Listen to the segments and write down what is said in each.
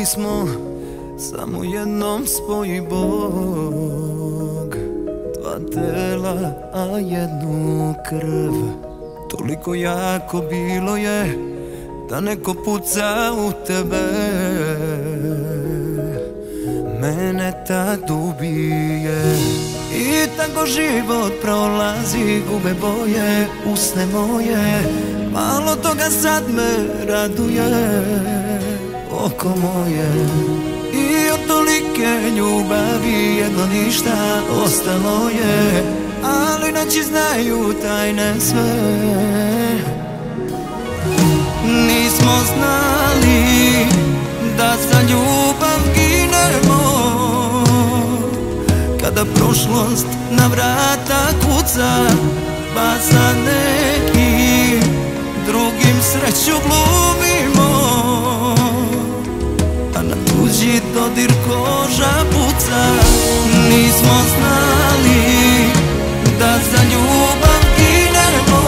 smo, samo jednom spoji Bog. Dva tela, a jednu krv. Toliko jako bilo je da neko puca u tebe. Mene tad ubije. I tako život prolazi, gube boje, usne moje. Malo toga sad me raduje, oko moje. I od tolike ljubavi jedno ništa ostalo je. Ali noći znaju tajne sve. Nismo znali da za ljubav ginemo, kada prošlost na vrata kuca, pa sa nekim drugim sreću glumimo, a na tuđi dodir koža puca. Nismo znali da za ljubav ginemo,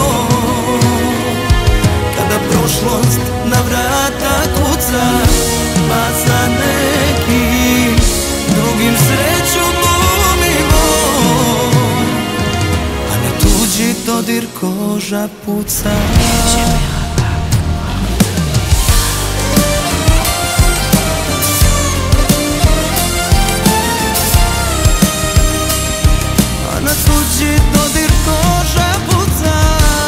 kada prošlost na vrata kuca, pa sa nekim drugim sreću glumimo, a na tuđi dodir koža puca. A na tuđi dodir koža puca.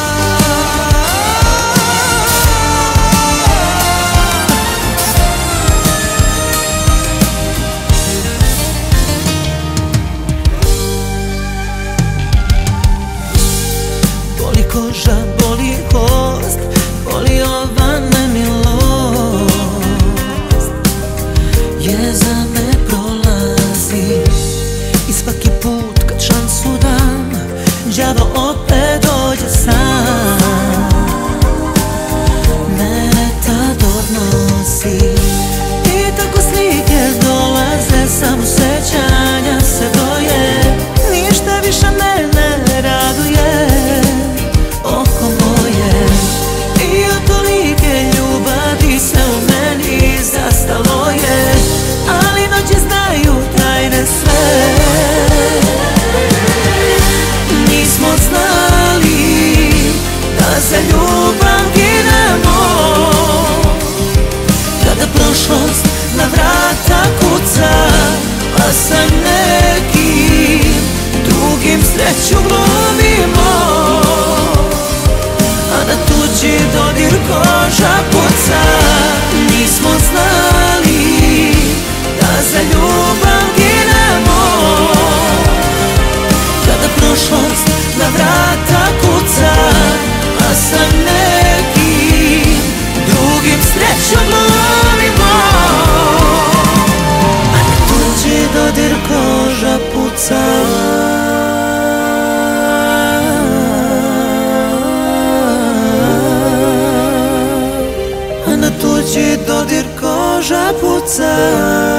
Boli koža, boli kost, boli ova nemilost. Jeza me prolazi i svaki put kad šansu dam, đavo opet dođe sam. Mene tad odnosi i tako slike dolaze, samo sećanja se boje. Ništa više mene ne raduje, oko moje. I od tolike ljubavi sve u meni zastalo je, ali noći znaju tajne sve. Nismo znali da za ljubav ginemo, kada prošlost na vrata kuca, pa sa nekim drugim sreću glumimo, a na tuđi dodir koža puca. Nismo znali da za ljubav ginemo, kada prošlost na vrata kuca, a sa nekim drugim sreću glumimo, a na tuđi dodir koža puca. A na tuđi dodir koža puca.